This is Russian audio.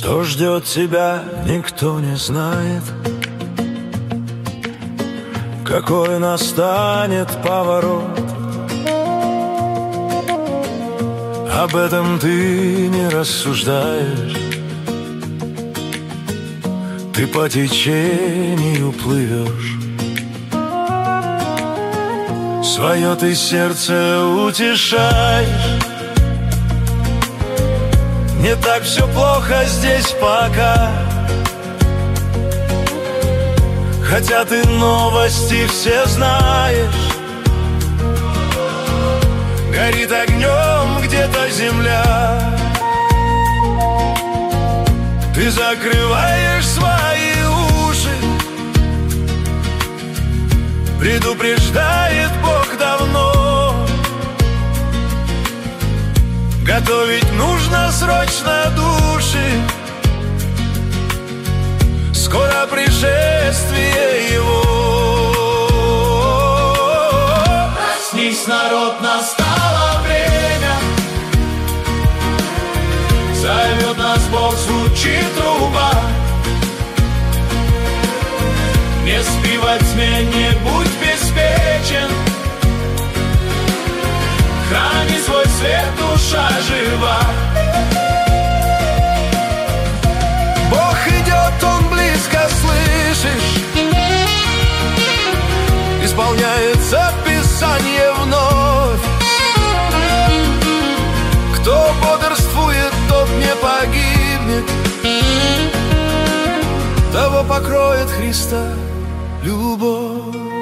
Что ждет тебя, никто не знает, какой настанет поворот. Об этом ты не рассуждаешь, ты по течению плывешь. Свое ты сердце утешаешь. Не так все плохо здесь пока, хотя ты новости все знаешь. Горит огнем где-то земля, ты закрываешь свои уши. Предупреждает Бог давно, готовить нужно срочно души. Скоро пришествие Его. Проснись, народ, настало время, зовет нас Бог, звучит труба. Не спи во тьме, не будь беспечен, храни свой свет, душа жива. Бог идет, Он близко, слышишь? Исполняется Писание вновь. Кто бодрствует, тот не погибнет, того покроет Христа любовь.